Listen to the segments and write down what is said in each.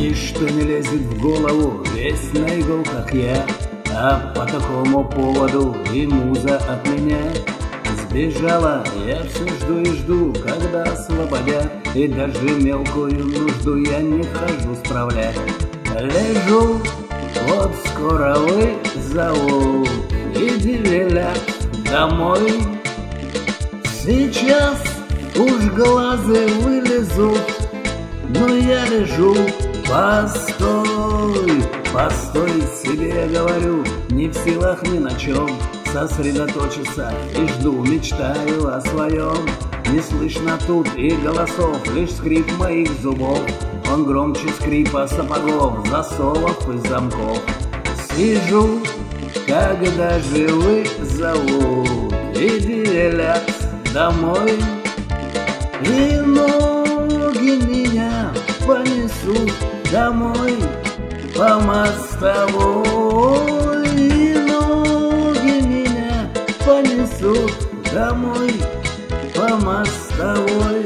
Ничто не лезет в голову, весь на иголках я, а по такому поводу и муза от меня сбежала. Я все жду и жду, когда освободят, и даже мелкую нужду я не хожу справлять. Лежу, вот скоро вызовут, иди велят домой. Сейчас уж глазы вылезут, но я лежу. Постой, постой, себе говорю, не в силах ни на чем сосредоточиться и жду, мечтаю о своем. Не слышно тут и голосов, лишь скрип моих зубов. Он громче скрипа сапогов, засовов и замков. Сижу, когда живы зовут, иди велят домой. И ноги меня понесут домой по мостовой. И ноги меня понесут домой по мостовой.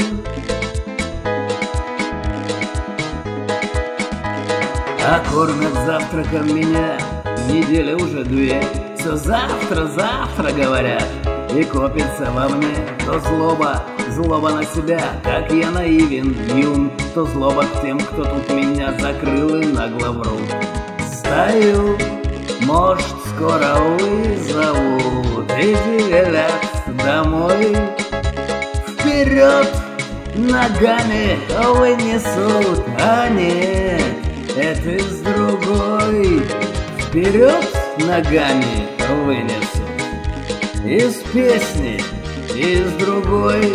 А кормят завтраком меня неделя уже две. Все завтра, завтра говорят, и копится во мне то злоба, злоба на себя, как я наивен, юн, то злоба к тем, кто тут меня закрыл и нагло врут. Стою, может, скоро вызовут, иди велят домой. Вперед ногами вынесут, а нет, это из другой. Вперед ногами вынесут, из песни, из другой.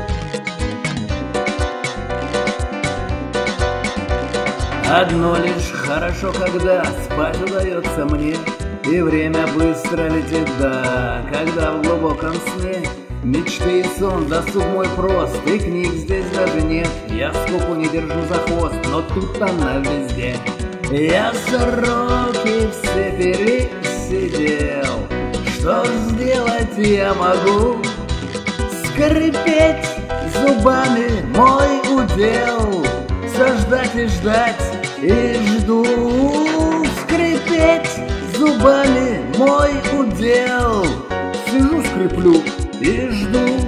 Одно лишь хорошо, когда спать удается мне, и время быстро летит, да, когда в глубоком сне мечты и сон, досуг мой прост, и книг здесь даже нет. Я скуку не держу за хвост, но тут она везде. Я сроки все пересидел, что сделать я могу? Скрипеть зубами мой удел, все ждать и ждать и жду. Скрипеть зубами мой удел, сижу, скреплю и жду.